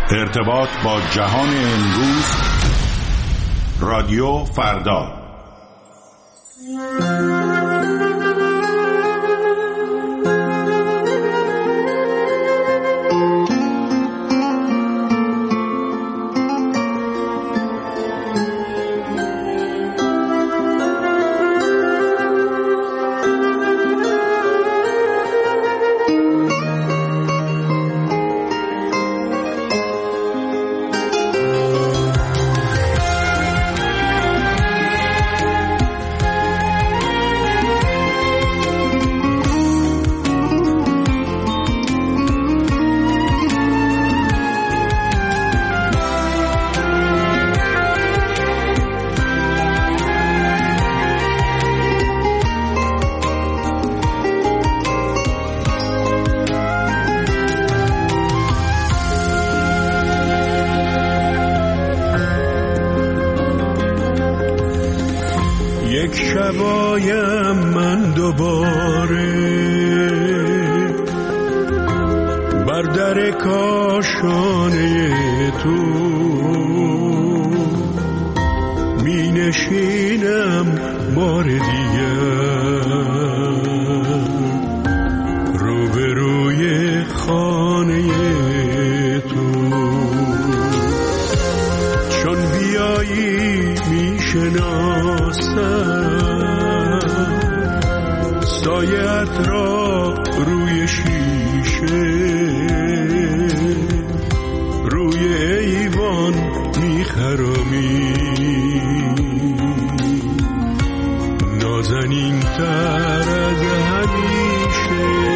ارتباط با جهان امروز، رادیو فردا. شبایم من دوباره بر در کاشانه تو می نشینم بار دیگر روبروی خانه تو. چون بیایی می شناسم سایت را روی شیشه روی ایوان میخرامی، نازنین تر از همیشه.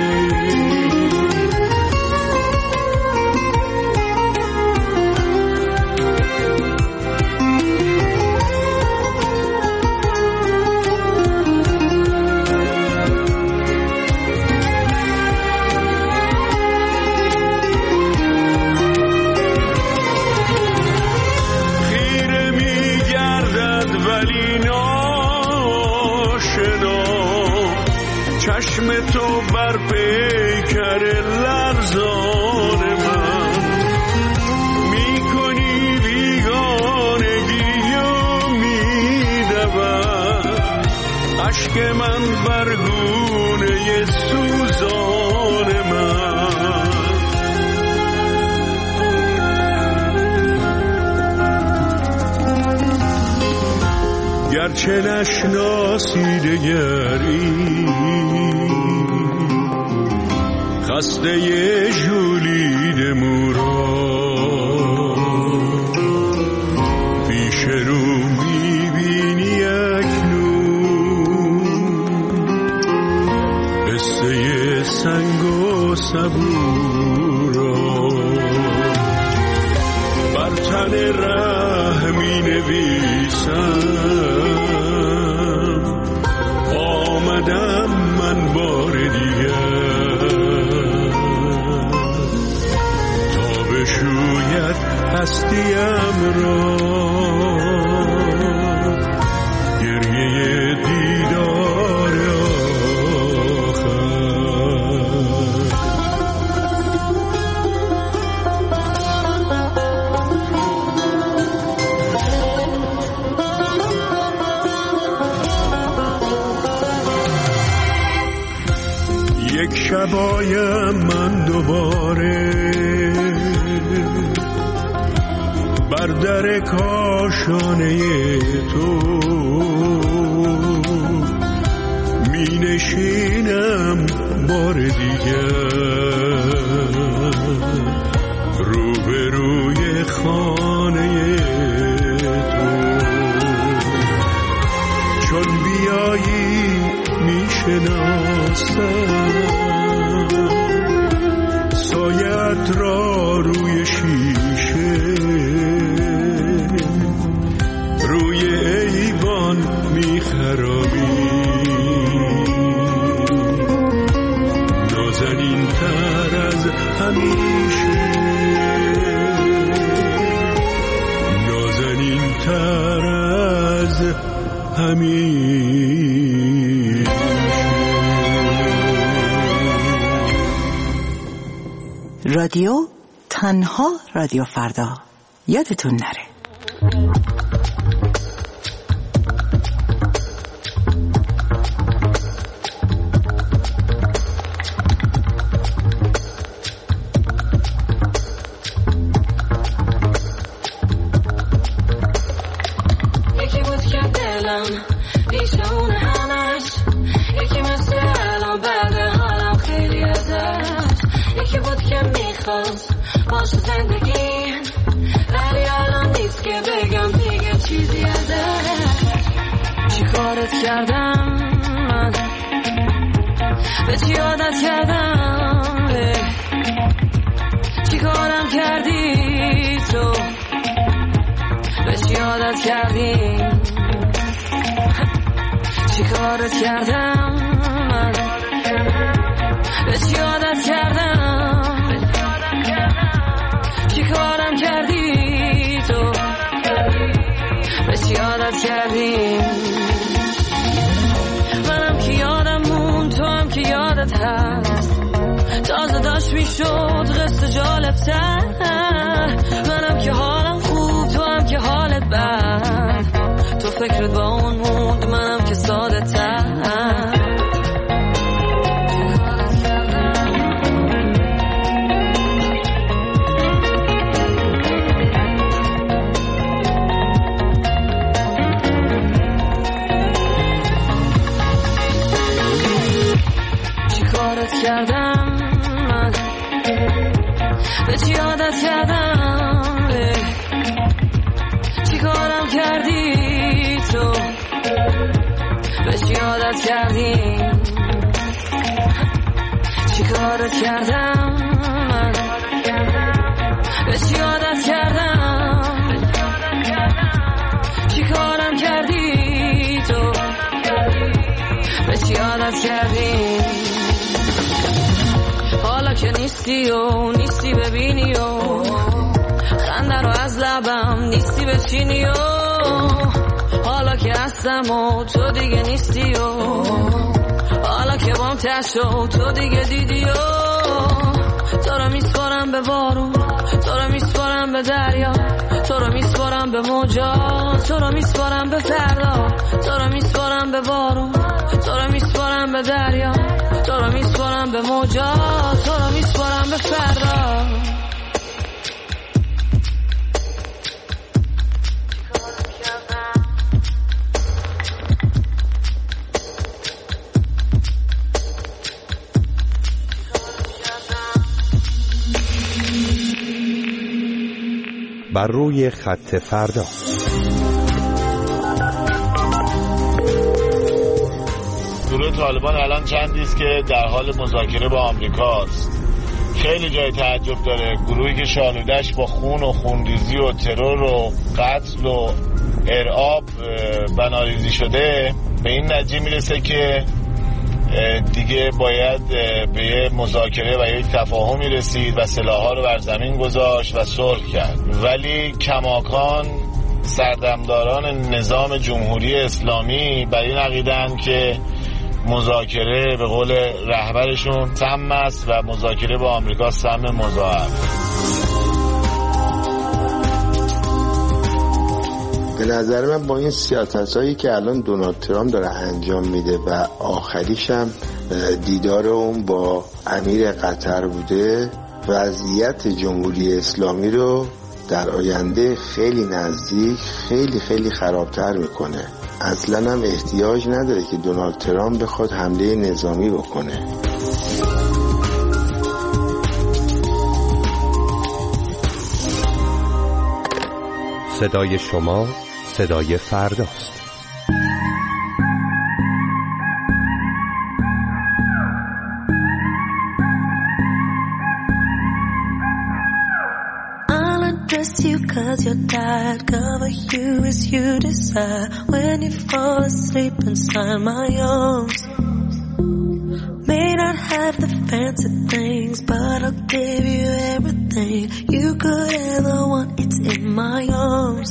چشم تو بر پیکر لرزان من میکنی بیگانگی و میدود اشک من بر گونه سوزان من. گرچه نشناسی دگری خسته ژولید مورا پیش رو میبینی اکنون قصه سنگ و صبورا بر تن ره می نویسم آمدم من بار دیگر تا بشوید هستیم را گریه دیدار آخر. یک شبایم من دوباره بر در کاشانه تو می نشینم بار دیگر روبروی خانه تو. چون بیایی می شناسم سایت را روی شیشه روی ایوان میخرابی، نازنین تر از همیشه، نازنین تر از همیشه. رادیو تنها رادیو فردا یادتون نره. یکی بود که دلم پیش اون همش، یکی مثل الان بعد حالم خیلی ازش، یکی بود که میخواست باشه زندگی، ولی الان نیست که بگم دیگه چیزی ازش. چی کارت کردم من، به چی عادت کردم، چی کارم کردی تو، به چی عادت کردی، چی کارت کردم من، به چی عادت کردم، چی کارم کردی تو، به چی عادت کردی. منم که یادم مون، تو هم که یادت هست، تازه داشت میشد قصه جالب تر. منم که حالم خوب، تو هم که حالت بد، تو فکرت با اون موند، منم که ساده تر. کردم من، به چی عادت کردم، چی کارم کردی تو، به چی عادت کردی، چی کارت کردم من، به چی عادت کردم، چی کارم کردی تو، به چی عادت کردی. حالا که نیستی و نیستی ببینی و خنده رو از لبم نیستی بچینی و حالا که هستم و تو دیگه نیستی و حالا که بام تشو تو دیگه دیدی و تو رو میسپارم به بارون، تو رو میسپارم به دریا، تو رو میسپارم به موجا، تو رو میسپارم به فردا، تو رو میسپارم به بارون، تو رو میسپارم به دریا، تو رو میسپارم به موجا، تو رو میسپارم به فردا. بر روی خط فردا. گروه طالبان الان چندی است که در حال مذاکره با آمریکاست. خیلی جای تعجب داره گروهی که شالودش با خون و خونریزی و ترور و قتل و ارعاب بناریزی شده به این نتیجه میرسه که دیگه باید به یه مذاکره و یک تفاهمی رسید و سلاح‌ها رو بر زمین گذاشت و صلح کرد. ولی کماکان سردمداران نظام جمهوری اسلامی بر این عقیده‌اند که مذاکره به قول رهبرشون سم است و مذاکره با آمریکا سم مضاعف. به نظر من با این سیاست‌هایی که الان دونالد ترامپ داره انجام میده و آخریش هم دیدار اون با امیر قطر بوده، وضعیت جمهوری اسلامی رو در آینده خیلی نزدیک خیلی خرابتر میکنه. اصلا هم احتیاج نداره که دونالد ترامپ بخواد حمله نظامی بکنه. صدای شما صدای فرداست. You cause you're tired, cover you as you desire. When you fall asleep inside my arms, may not have the fancy things, but I'll give you everything you could ever want. It's in my arms.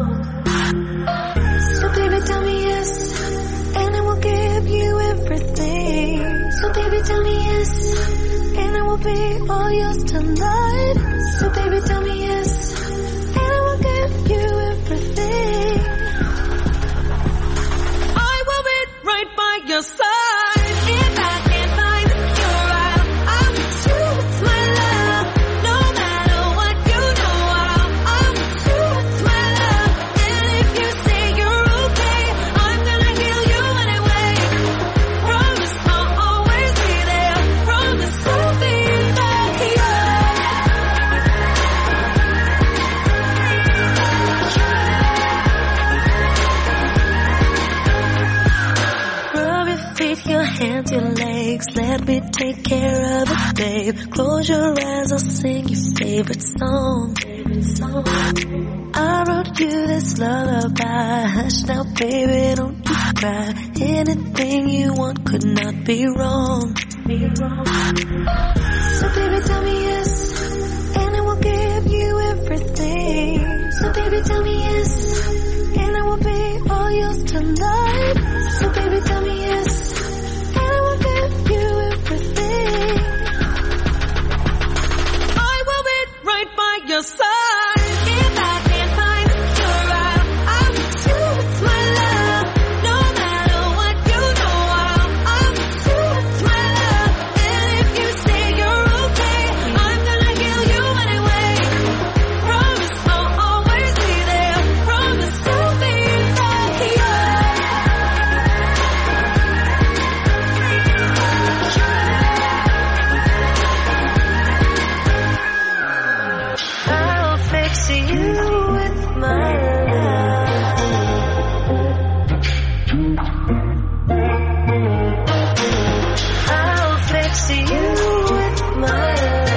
So baby tell me yes, and I will give you everything. So baby tell me yes, and I will be all yours tonight. So let me take care of it, babe. Close your eyes, I'll sing your favorite song. I wrote you this lullaby. Hush now, baby, don't you cry. Anything you want could not be wrong. So baby, tell me yes, and I will give you everything. So baby, tell me yes, and I will be all yours tonight. So baby, tell me yes, and I will give you everything. I will be right by your side. If I can't find your eye, I'll meet you with my love. No matter what, you know I'll meet you with my love. And if you say you're okay, I'm gonna heal you anyway. Promise I'll always be there. Promise I'll be there. I'll fix you with my love. I'll fix you with my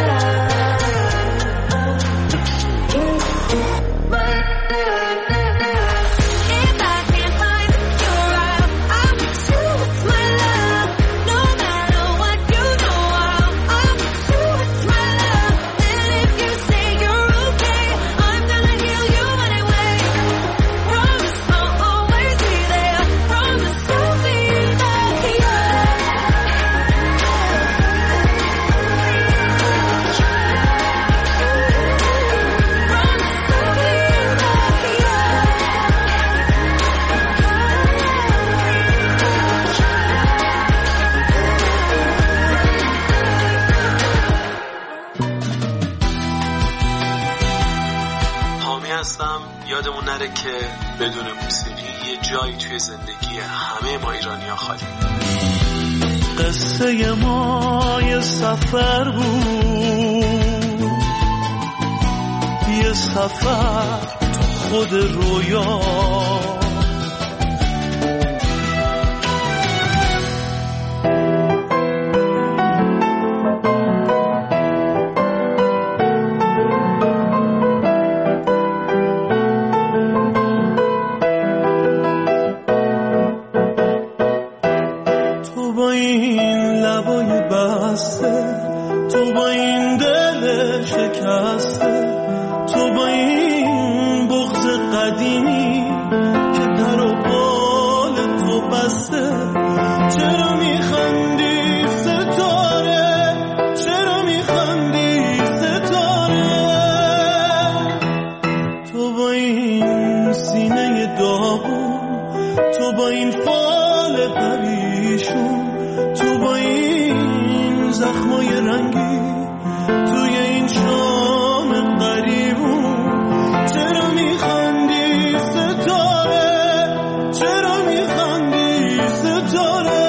If I can't find your eye, I'll meet you with my love. No matter what, you know I'll meet you with my love. And if you say you're okay, I'm gonna heal you anyway. Promise I'll always be there. Promise I'll be there. حامی هستم. یادمون نره که بدون موسیقی یه جایی توی زندگی همه ما ایرانی‌ها خالی. قصه ما یه سفر بود، یه سفر خود رویا. تو با این لبای بسته، تو با این دل شکسته، تو با این بغض قدیمی که در و بال تو بسته. چرا میخندی ستاره، چرا میخندی ستاره؟ تو با این سینه داغون، تو با این فال پریشون، تو با این زخمای رنگی توی این شام قریبون. چرا میخندی ستاره، چرا میخندی ستاره؟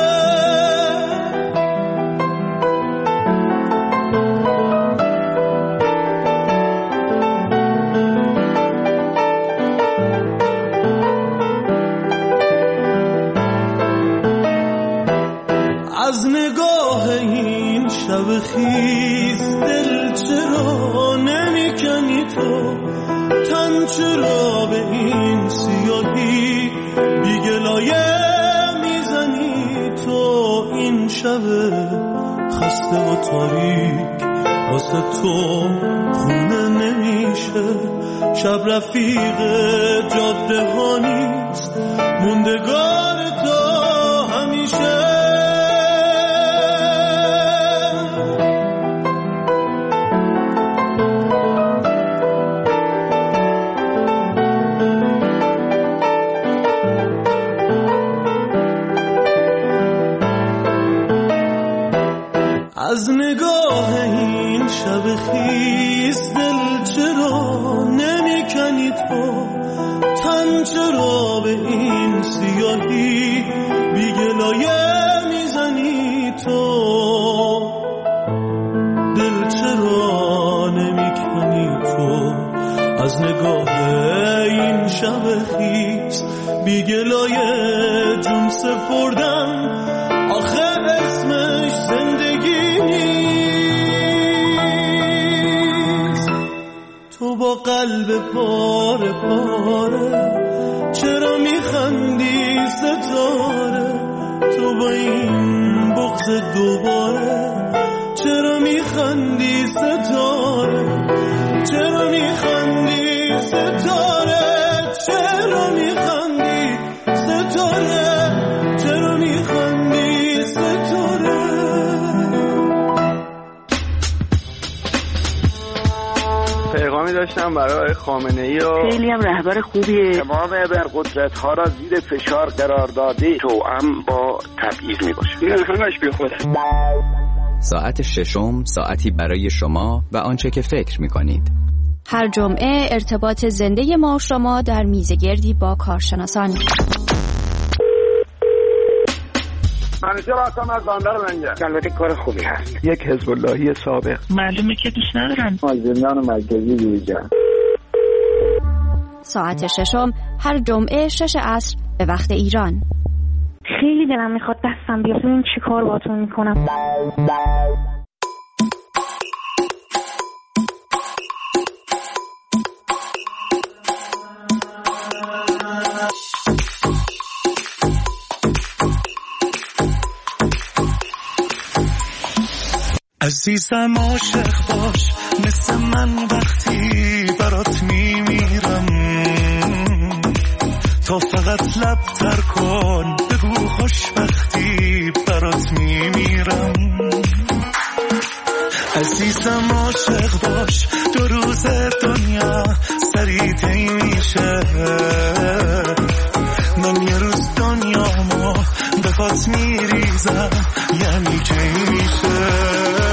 از نگاه این شب خیز دل چرا نمیکنی تو؟ تن چرا به این سیاهی بیگلایه میزنی تو؟ این شب خسته و تاریک واسه تو خونه نمیشه. شب رفیق جاده ها نیست، موندگار تو همیشه. از نگاه این شب خیز دل چرا نمیکنی تو؟ تن چرا به این سیاهی بیگلایه میزنی تو؟ دل چرا نمیکنی تو؟ از نگاه این شب خیز بیگلایه جون سپردم، آخه اسمش قلب پاره پاره. چرا میخندی ستاره تو با این بغض دوباره؟ چرا میخندی ستاره؟ چرا میخندی ستاره؟ چرا میخندی ستاره؟ چرا میخندی ستاره؟ پیغامی داشتم برای خامنه‌ای و خیلی هم رهبر خوبیه. تمام ابرقدرت‌ها را زیر فشار قرار داده، توأم با تبعیض میباشه. این همش بیخوده. ساعت ششم، ساعتی برای شما و آنچه که فکر می‌کنید. هر جمعه ارتباط زنده ما و شما در میزگردی با کارشناسان. منیژه راستم از بندر منگه. البته کار خوبی هست. یک حزب اللهی سابق. معلومه که دوست ندارن. از زندان مرکزی بیرون. ساعت ششم هر جمعه 6 عصر به وقت ایران. خیلی دلم میخواد دستم بیاد. این چی کار باتون میکنم؟ عزیزم عاشق باش مثل من وقتی برات میمیرم، تا فقط لب تر کن بگو خوشبختی برات میمیرم. عزیزم عاشق باش 2 روز دنیا سریع طی میشه، من یه روز دنیامو به پات میریزم یعنی چی میشه.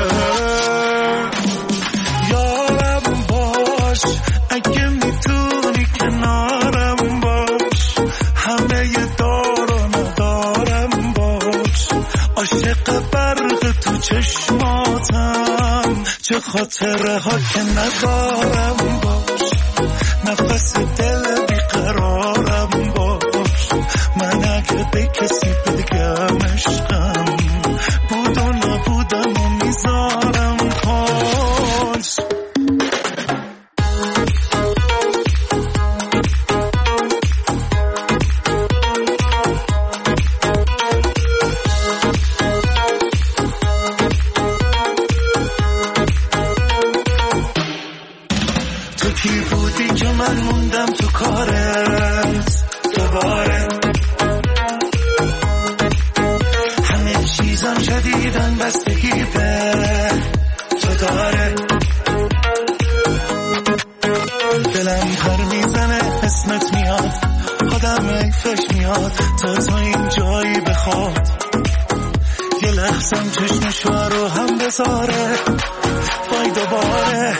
یارم باش اگه میتونی کنارم باش، همه دار و ندارم باش، عاشق برق تو چشماتم، چه خاطره ها که ندارم باش، نفس دل بیقرارم باش، من اگه به کسی بگم عشقم بود و نبودم و میذارم پاس. تو کی بودی که من موندم تو کارت دوباره، همه چیزم جدیدن بستگی به تو داره، دلم پر میزنه اسمت میاد، آدم ایفش میاد تا این جایی بخواد، یه لحظم چشمشو رو هم بذاره وای دوباره.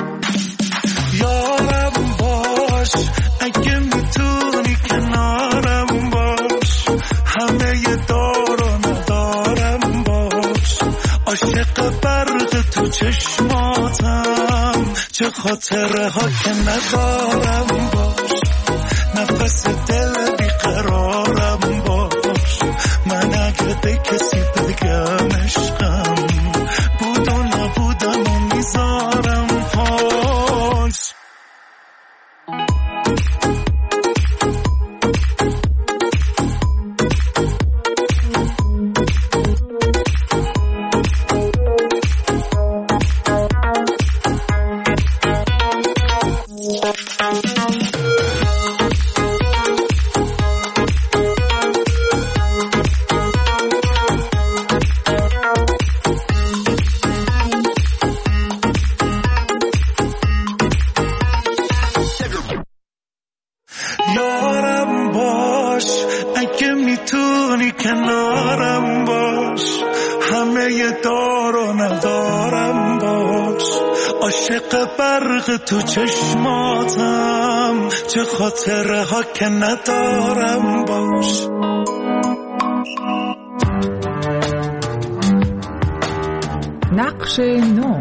یارم باش اگه میتونی کنارم باش، همه دار و ندارم باش، عاشق برق تو چشماتم، چه خاطره ها که ندارم باش، نفس دل بیقرارم باش، من اگه به کسی بگم عشقم بود و نبودم و میذارم پاس. یارم باش اگه میتونی کنارم باش، همه دار و ندارم باش، عاشق برق تو چشماتم، چه خاطره ها که ندارم باش. نقش نو.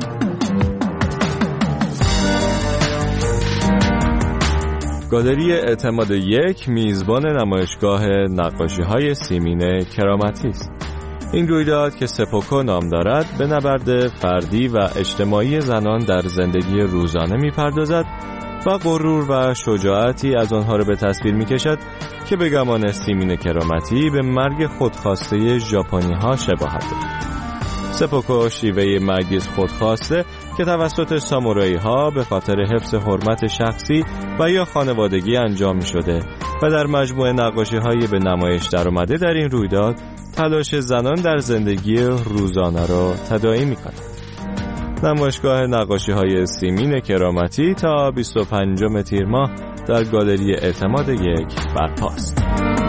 گالری اعتماد 1 میزبان نمایشگاه نقاشی‌های سیمین کرامتی است. این رویداد که سپوکو نام دارد به نبرد فردی و اجتماعی زنان در زندگی روزانه می‌پردازد و غرور و شجاعتی از آنها را به تصویر می‌کشد که به گمان سیمین کرامتی به مرگ خودخواسته ژاپنی‌ها شباهت دارد. سپوکو شیوه مرگ خودخواسته که توسط سامورایی‌ها به خاطر حفظ حرمت شخصی و یا خانوادگی انجام می‌شده و در مجموعه نقاشی‌های به نمایش درآمده در این رویداد تلاش زنان در زندگی روزانه را تداعی می‌کند. نمایشگاه نقاشی‌های سیمین کرامتی تا 25 تیر ماه در گالری اعتماد 1 برپاست.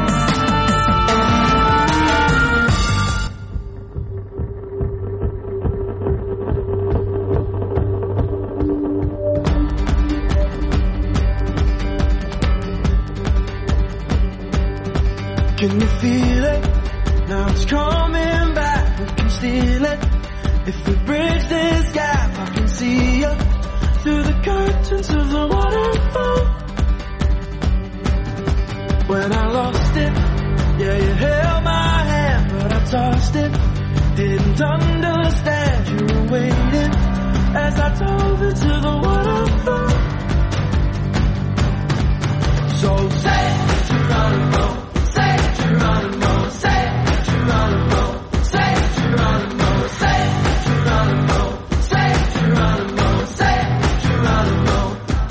Can you feel it? Now it's coming back. We can steal it. If we bridge this gap, I can see you through the curtains of the waterfall. When I lost it, yeah, you held my hand, but I tossed it. Didn't understand you were waiting as I dove into the waterfall. So say Geronimo. Say Geronimo, say Geronimo, say Geronimo, say Geronimo, say Geronimo, say Geronimo.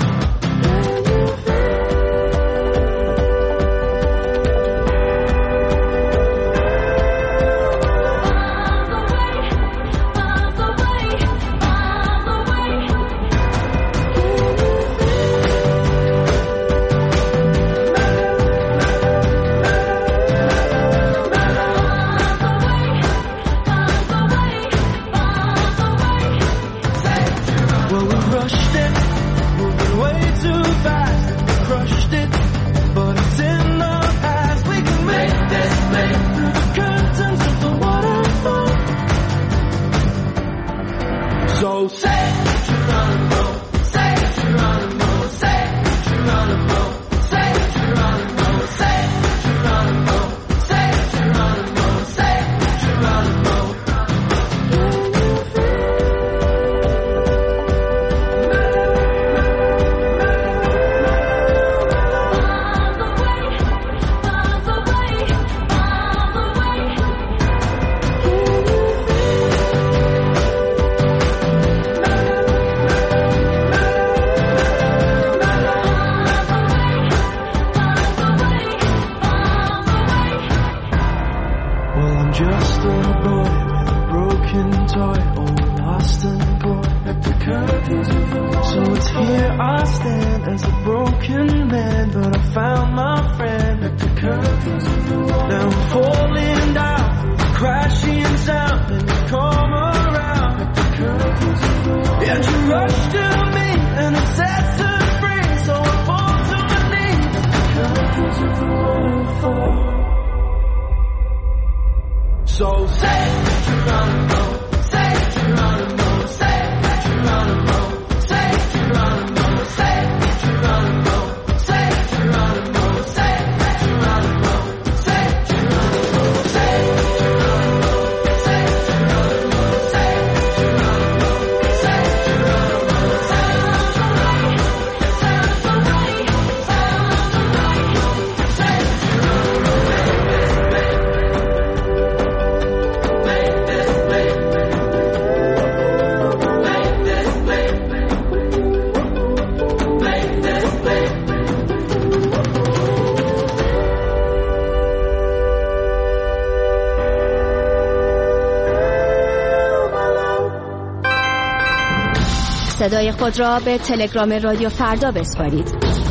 صدای خود را به تلگرام رادیو فردا بسپارید.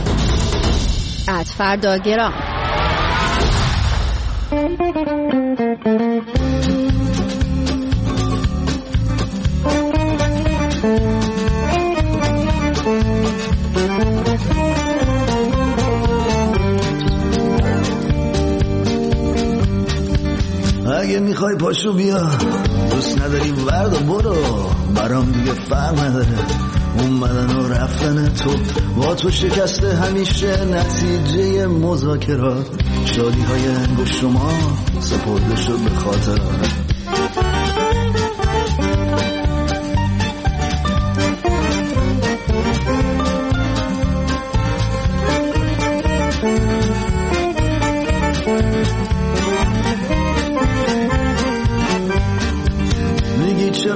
@فرداگرام. اگه میخوای پاشو بیا، دوست نداری ورد و برو، برام دیگه فرق نداره اومدن و رفتن تو، با تو شکسته همیشه نتیجه مذاکرات، شادی های انگشت شما سپرده شد به خاطرات.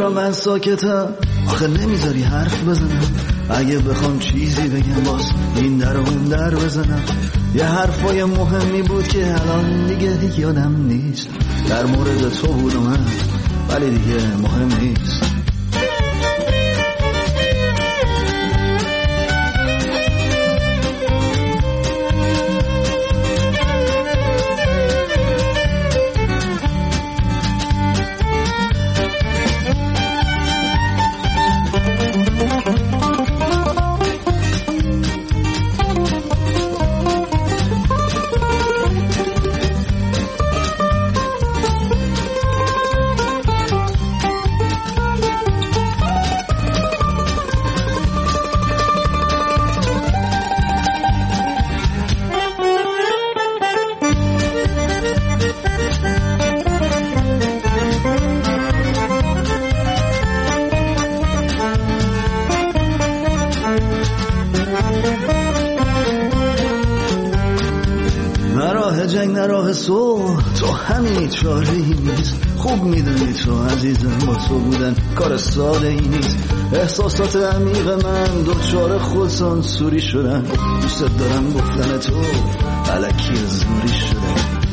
چرا من ساکتم؟ آخه نمیذاری حرف بزنم. اگه بخوام چیزی بگم باز این در و اون در بزنم. یه حرفای مهمی بود که الان دیگه یادم نیست. در مورد تو بود و من، ولی دیگه مهم نیست. جنگ نراه تو همین چاره ای نیست. خوب میدونی تو عزیزم با تو بودن کار ساده ای نیست. احساسات عمیق من دوچار خودسانسوری شدن. دوست دارم گفتن تو الکی زوری شدن.